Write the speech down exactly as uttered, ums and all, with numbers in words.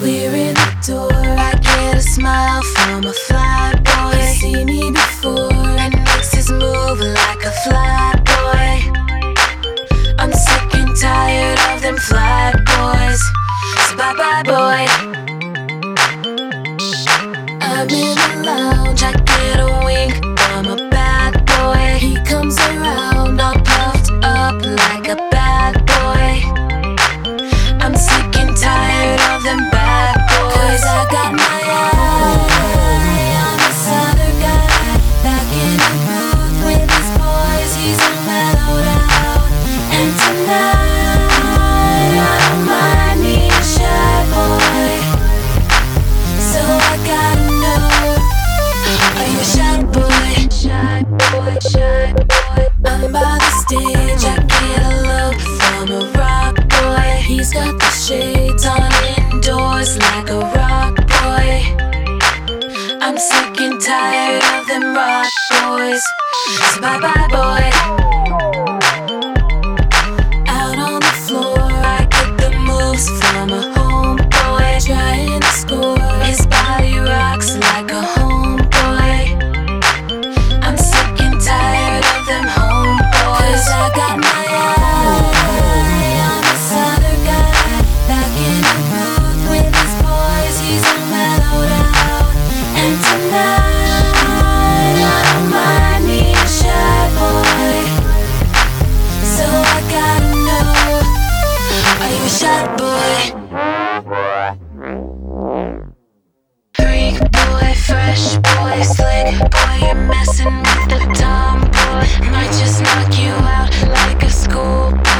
We're in the door, I get a smile from a fly boy. He's seen me before and makes his move like a fly boy. I'm sick and tired of them fly boys, so bye bye boy. I'm in the lounge, I get a wink from a bad boy. He comes around all puffed up like a bad boy. I'm sick and tired of them bad boys, 'cause I got my eye on this other guy back in the booth with his boys. He's a mellowed out, and tonight I don't mind me a shy boy. So I gotta know, are you a shy boy? Shy boy, shy boy. I'm by the stage, I get a look from a rock boy. He's got the shades on indoors like a rock boy. I'm sick and tired of them rock boys, so bye bye boy. Out on the floor, I get the moves from a homeboy. Trying to score, his body rocks like a homeboy. I'm sick and tired of them homeboys, 'cause I got my eye on this other guy back in the booth with his boys. He's a mellowed out, and tonight I don't mind me a shy boy. So I gotta know, are you a shy boy? Freak boy, fresh boy, slick boy, you're messing with the tomboy. Might just knock you out like a schoolboy.